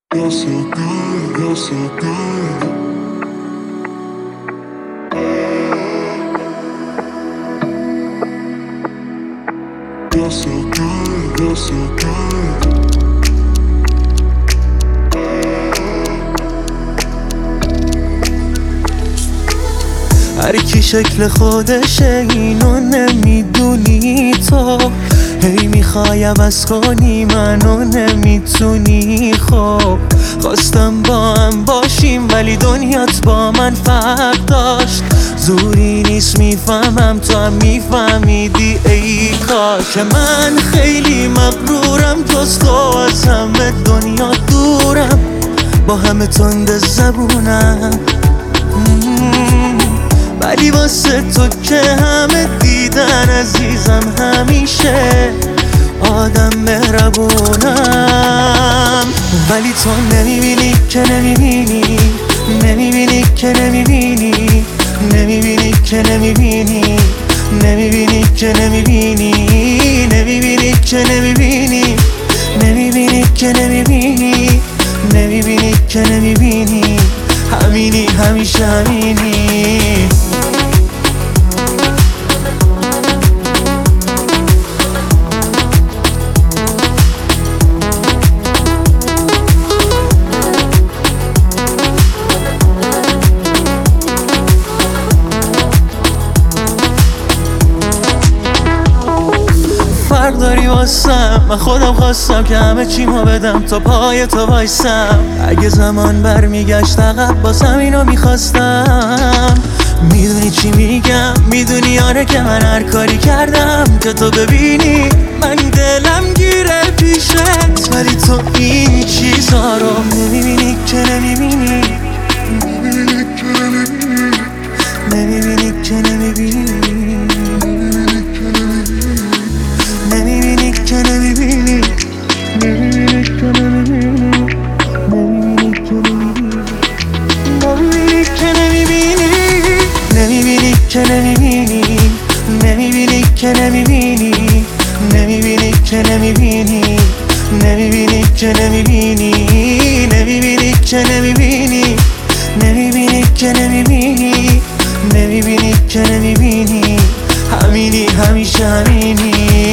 You're so good, you're so good. You're so good, you're so good. هر کی شکل خودشه اینو نمیدونی تو، هی میخوای عوض کنی منو نمیتونی. خب خواستم با هم باشیم ولی دنیات با من فرق داشت. زوری نیست میفهمم تو هم میفهمیدی ای کاش. که من خیلی مغرورم جز تو از همه دنیا دورم، با همه تند زبونم ولی واسه تو که همه دیدن عزیزم همیشه آدم مهربونم. ولی تو نمیبینی که نمیبینی، نمیبینی که نمیبینی، نمیبینی که نمیبینی، نمیبینی که نمیبینی، نمیبینی که نمیبینی، نمیبینی که نمیبینی، نمیبینی که نمیبینی. همینی همیشه همینی. فرق داری واسم، من خودم خواستم که همه چیمو بدم تا پای تو وایسم. اگه زمان برمیگشت عقب بازم اینو میخواستم. میدونی چی میگم، میدونی آره که من هر کاری کردم که تو ببینی من دلم گیره پیشت، ولی تو این چیزا رو نمیبینی که نمیبینی، نمیبینی که نمیبینی، نمیبینی که نمیبینی، نمیبینی که نمیبینی، نمیبینی که نمیبینی، نمیبینی که نمیبینی، نمیبینی که نمیبینی، نمیبینی که نمیبینی، نمیبینی که نمیبینی، نمیبینی که نمیبینی، نمیبینی که نمیبینی، نمیبینی که نمیبینی. همینی همیشه همینی.